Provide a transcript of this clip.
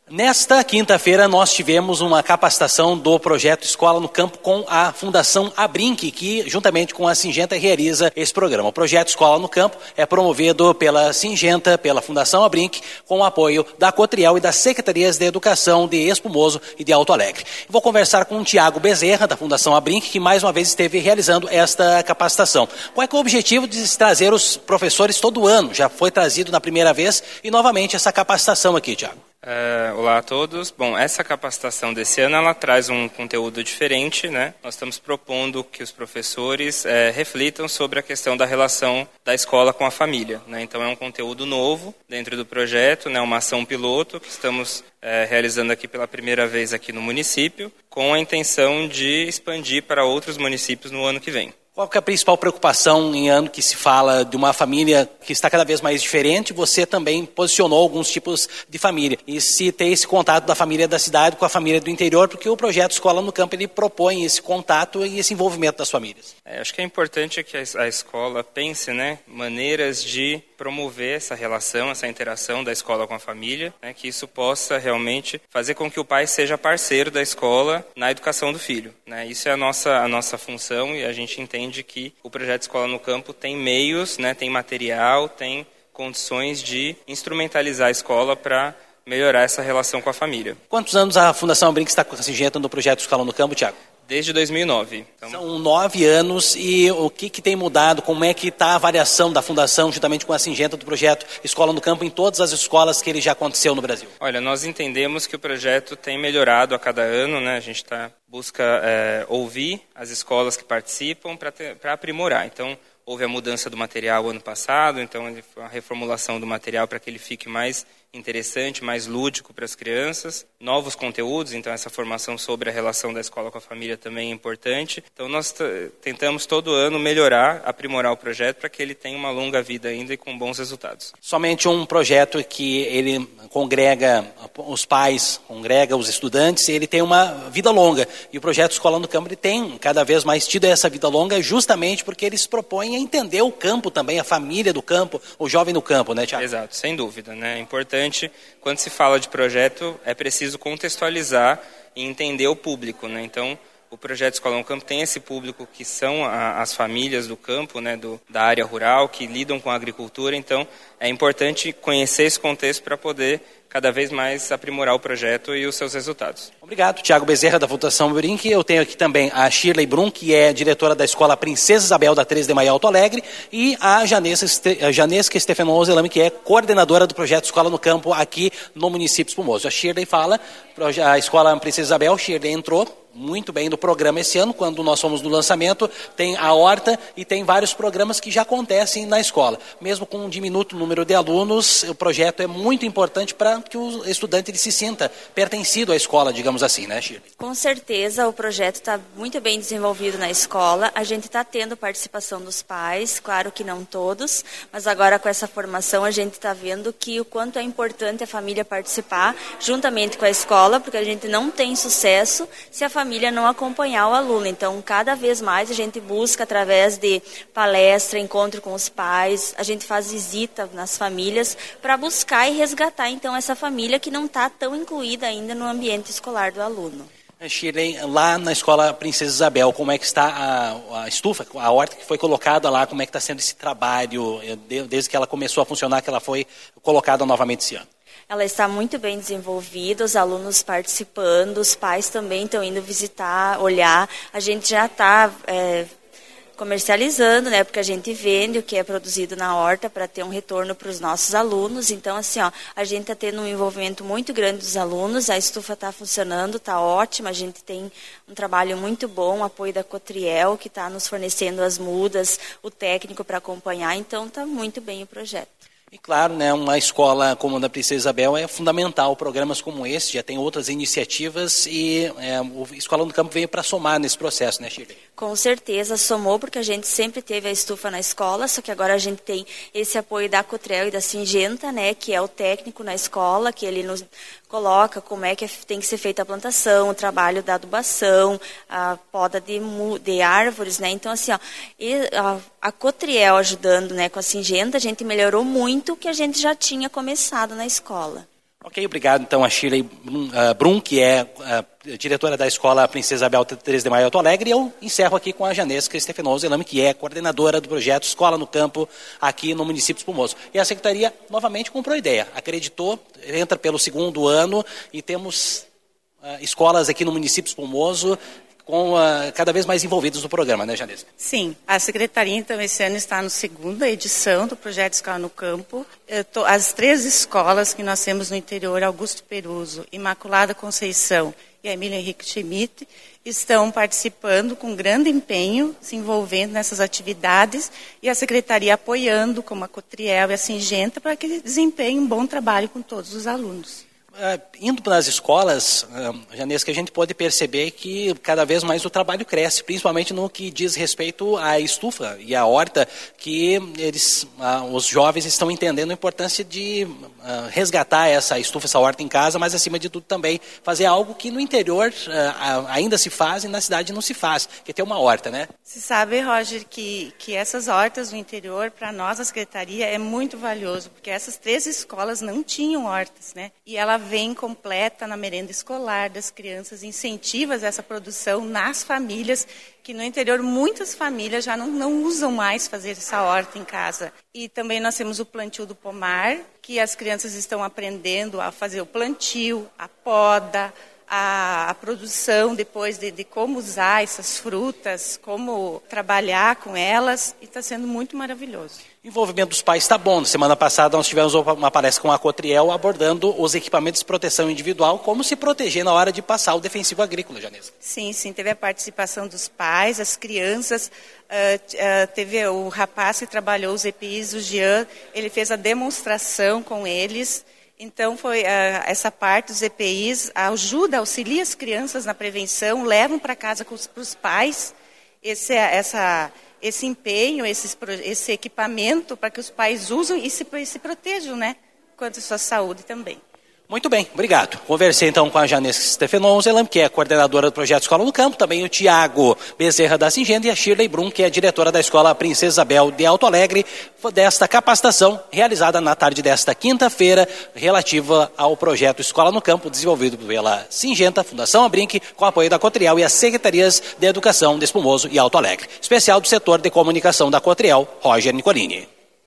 Nesta quinta-feira, nós tivemos uma capacitação do projeto Escola no Campo com a Fundação Abrinq, que, juntamente com a Singenta, realiza esse programa. O projeto Escola no Campo é promovido pela Singenta, pela Fundação Abrinq, com o apoio da Cotriel e das Secretarias de Educação de Espumoso e de Alto Alegre. Vou conversar com o Tiago Bezerra, da Fundação Abrinq, que mais uma vez esteve realizando esta capacitação. Qual é que é o objetivo de trazer os professores todo ano? Já foi trazido na primeira vez e, novamente, essa capacitação aqui, Tiago. Olá a todos. Bom, essa capacitação desse ano ela traz um conteúdo diferente, né? Nós estamos propondo que os professores reflitam sobre a questão da relação da escola com a família, né? Então é um conteúdo novo dentro do projeto, né? Uma ação piloto que estamos realizando aqui pela primeira vez aqui no município, com a intenção de expandir para outros municípios no ano que vem. Qual que é a principal preocupação em ano que se fala de uma família que está cada vez mais diferente? Você também posicionou alguns tipos de família. E se tem esse contato da família da cidade com a família do interior, porque o projeto Escola no Campo ele propõe esse contato e esse envolvimento das famílias. Acho que é importante que a escola pense, né, maneiras de promover essa relação, essa interação da escola com a família, né, que isso possa realmente fazer com que o pai seja parceiro da escola na educação do filho, né? Isso é a nossa função e a gente entende que o projeto Escola no Campo tem meios, né, tem material, tem condições de instrumentalizar a escola para melhorar essa relação com a família. Quantos anos a Fundação Abrinq está com a Singenta no projeto Escola no Campo, Tiago? Desde 2009. Então... São 9 anos e o que tem mudado? Como é que está a avaliação da Fundação, juntamente com a Singenta, do projeto Escola no Campo em todas as escolas que ele já aconteceu no Brasil? Olha, nós entendemos que o projeto tem melhorado a cada ano, né? A gente busca ouvir as escolas que participam para aprimorar. Então, houve a mudança do material ano passado, então a reformulação do material para que ele fique mais interessante, mais lúdico para as crianças, novos conteúdos, então essa formação sobre a relação da escola com a família também é importante. Então nós tentamos todo ano melhorar, aprimorar o projeto para que ele tenha uma longa vida ainda e com bons resultados. Somente um projeto que ele congrega os pais, congrega os estudantes, ele tem uma vida longa. E o projeto Escola no Campo ele tem cada vez mais tido essa vida longa justamente porque eles propõem a entender o campo também, a família do campo, o jovem do campo, né, Tiago? Exato, sem dúvida, né? É importante, quando se fala de projeto, é preciso contextualizar e entender o público, né? Então, o projeto Escola no Campo tem esse público que são as famílias do campo, né, da área rural, que lidam com a agricultura. Então, é importante conhecer esse contexto para poder cada vez mais aprimorar o projeto e os seus resultados. Obrigado, Tiago Bezerra, da Fundação Abrinq. Eu tenho aqui também a Shirley Brum, que é diretora da Escola Princesa Isabel, da 13 de Maio, Alto Alegre, e a Janesca Stefanoso Elame, que é coordenadora do projeto Escola no Campo aqui no município Espumoso. A Shirley fala, a Escola Princesa Isabel, Shirley entrou muito bem no programa esse ano, quando nós fomos no lançamento, tem a horta e tem vários programas que já acontecem na escola. Mesmo com um diminuto número de alunos, o projeto é muito importante para que o estudante ele se sinta pertencido à escola, digamos assim, né, Shirley? Com certeza, o projeto está muito bem desenvolvido na escola. A gente está tendo participação dos pais, claro que não todos, mas agora com essa formação a gente está vendo que o quanto é importante a família participar juntamente com a escola, porque a gente não tem sucesso se a família não acompanhar o aluno. Então, cada vez mais a gente busca, através de palestra, encontro com os pais, a gente faz visita nas famílias para buscar e resgatar, então, essa família que não está tão incluída ainda no ambiente escolar do aluno. Shirley, lá na Escola Princesa Isabel, como é que está a estufa, a horta que foi colocada lá, como é que está sendo esse trabalho, desde que ela começou a funcionar, que ela foi colocada novamente esse ano? Ela está muito bem desenvolvida, os alunos participando, os pais também estão indo visitar, olhar. A gente já está comercializando, né? Porque a gente vende o que é produzido na horta para ter um retorno para os nossos alunos. Então, assim, a gente está tendo um envolvimento muito grande dos alunos, a estufa está funcionando, está ótima, a gente tem um trabalho muito bom, o apoio da Cotriel, que está nos fornecendo as mudas, o técnico para acompanhar, então está muito bem o projeto. E claro, né, uma escola como a da Princesa Isabel é fundamental, programas como esse, já tem outras iniciativas e o Escola no Campo veio para somar nesse processo, né, Shirley? Com certeza somou, porque a gente sempre teve a estufa na escola, só que agora a gente tem esse apoio da Cotriel e da Singenta, né, que é o técnico na escola, que ele nos coloca como é que tem que ser feita a plantação, o trabalho da adubação, a poda de árvores, né, então assim, a Cotriel ajudando, né, com a Singenta, a gente melhorou muito o que a gente já tinha começado na escola. Ok, obrigado então a Shirley Brum, que é diretora da Escola Princesa Isabel 3 de Maio Alto Alegre, e eu encerro aqui com a Janesca Stefanoso Elame, que é coordenadora do projeto Escola no Campo aqui no município de Espumoso. E a Secretaria novamente comprou a ideia, acreditou, entra pelo 2º ano e temos escolas aqui no município de Espumoso cada vez mais envolvidos no programa, né, Janesca? Sim, a Secretaria, então, esse ano está na 2ª edição do projeto Escola no Campo. As 3 escolas que nós temos no interior, Augusto Peruso, Imaculada Conceição e Emílio Henrique Schmidt, estão participando com grande empenho, se envolvendo nessas atividades, e a Secretaria apoiando, como a Cotriel e a Singenta, para que desempenhem um bom trabalho com todos os alunos. Indo para as escolas, Janesca, a gente pode perceber que cada vez mais o trabalho cresce, principalmente no que diz respeito à estufa e à horta, que os jovens estão entendendo a importância de resgatar essa estufa, essa horta em casa, mas acima de tudo também fazer algo que no interior ainda se faz e na cidade não se faz, que é ter uma horta, né? Se sabe, Roger, que essas hortas no interior, para nós, a Secretaria, é muito valioso, porque essas 3 escolas não tinham hortas, né? E ela vem completa na merenda escolar das crianças, incentiva essa produção nas famílias, que no interior muitas famílias já não usam mais fazer essa horta em casa. E também nós temos o plantio do pomar, que as crianças estão aprendendo a fazer o plantio, a poda, a produção depois de como usar essas frutas, como trabalhar com elas, e está sendo muito maravilhoso. O envolvimento dos pais está bom. Na semana passada nós tivemos uma palestra com a Cotriel abordando os equipamentos de proteção individual, como se proteger na hora de passar o defensivo agrícola, Janesca. Sim, teve a participação dos pais, as crianças, teve o rapaz que trabalhou os EPIs, o Jean, ele fez a demonstração com eles. Então, foi essa parte dos EPIs, auxilia as crianças na prevenção, levam para casa para os pais esse empenho, esse equipamento para que os pais usem e se protejam, né? Quanto à sua saúde também. Muito bem, obrigado. Conversei então com a Janesca Stefanoso, que é coordenadora do projeto Escola no Campo, também o Tiago Bezerra da Singenta e a Shirley Brum, que é diretora da Escola Princesa Isabel de Alto Alegre, desta capacitação realizada na tarde desta quinta-feira, relativa ao projeto Escola no Campo, desenvolvido pela Singenta, Fundação Abrinq, com apoio da Cotriel e as Secretarias de Educação de Espumoso e Alto Alegre. Especial do setor de comunicação da Cotriel, Roger Nicolini.